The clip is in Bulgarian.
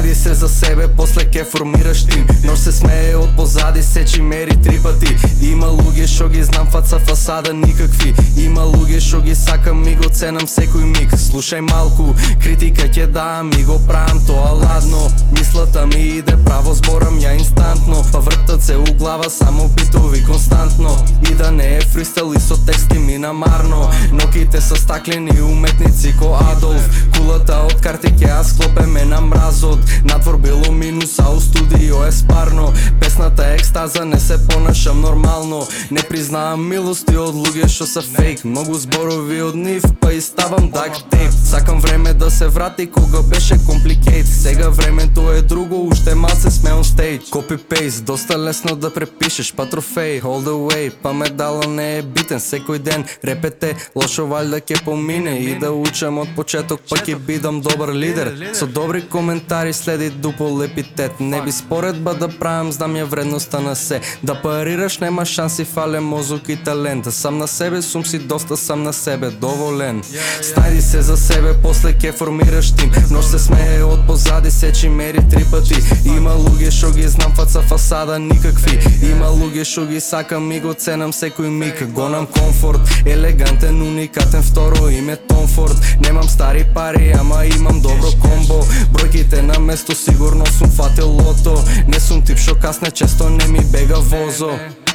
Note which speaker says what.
Speaker 1: Снайди се за себе, после ке формираш тим. Нож се смее от позади, сечи мери 3 пъти. Има луѓе шо ги знам фаца фасада никакви. Има луѓе шо ги сакам и го ценам секој миг. Слушај малку, критика ќе дам и го правам тоа ладно. Мислата ми иде право, зборам ја инстантно. Па вртат се у глава само битови константно. И да не е фристайл и со тексти ми намарно. Ноките са стаклени уметници ко Адолф. Кулата од карти ке ја склопеме на мразот. Надвор било минус, а у студио е спарно. Песната е екстаза, не се понашам нормално. Не признавам милости од луѓе шо са фейк. Многу зборови од нив, па и ставам дак тейп. Сакам време да се врати кога беше компликейт. Сега времето е друго, уште малце сме on stage. Copy-paste, доста лесно да препишеш, па трофей, all the way. Па медала не е битен секој ден. Репете, лошо валјда ке помине. И да учам од почеток, па ќе бидам добар лидер. Со добри коментари следи дупол епитет. Не би споредба да правам, знам ја вредноста на се. Да парираш нема шанси, фале мозок и талент. Сам на себе сум си доста, сам на себе доволен. Снайди се за себе, после ке формираш тим. Нож се смее од позади, сечи мери 3 пъти. Има луѓе шо ги знам фаца фасада никакви. Има луѓе шо ги сакам и го ценам секој миг. Гонам комфорт, елегантен, уникатен, второ име Том Форд. Немам стари пари, ама имам добро комбо. Бројките на место, сигурно сум фатил лото. Не сум тип шо касне, често не ми бега возо.